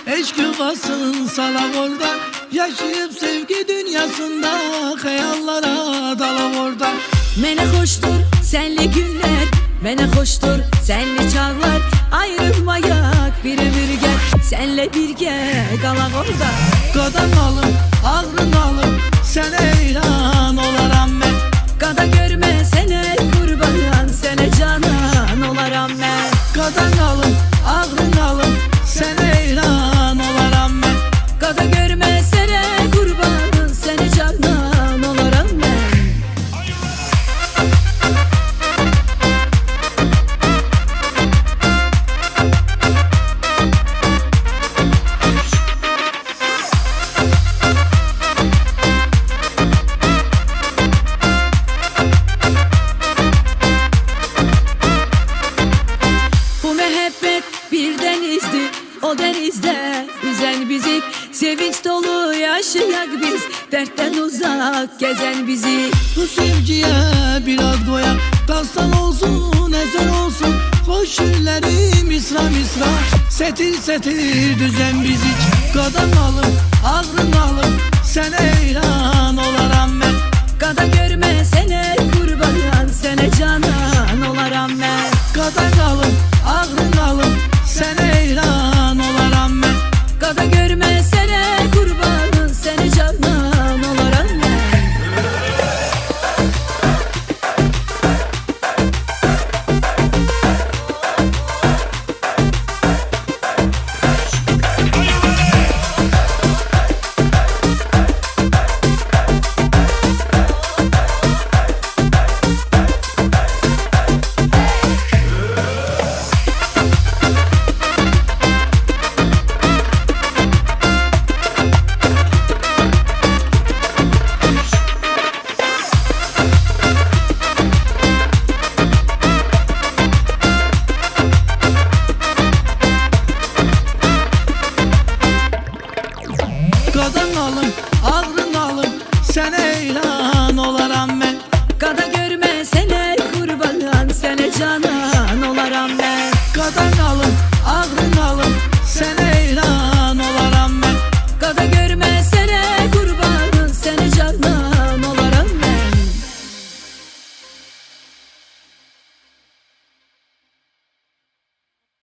Eşk yuvasın salak orada, yaşayıp sevgi dünyasında, hayallara dalak orada. Mene hoştur senli günler, mene hoştur senli çağlar. Ayrılmayak bir ömür gel, senle birge kalak orada. Qadan alım, ağrın alım, sen eyran olaram ben. Qada görme sene kurban, sene canan olaram ben. Qadan alım, ağrın alım, sen eyran olaram ben. Qada görme sene kurban, sene canan olaram ben. Bir denizdi, o denizde yüzen bizi. Sevinç dolu yaşayak biz, dertten uzak gezen bizi. Bu sevgiye bir ad koyak, dastan olsun, eser olsun. Hoş günleri misra misra, setir setir düzen bizi. Qadan alım, ağrın alım, sen eyran olaram ben. Qada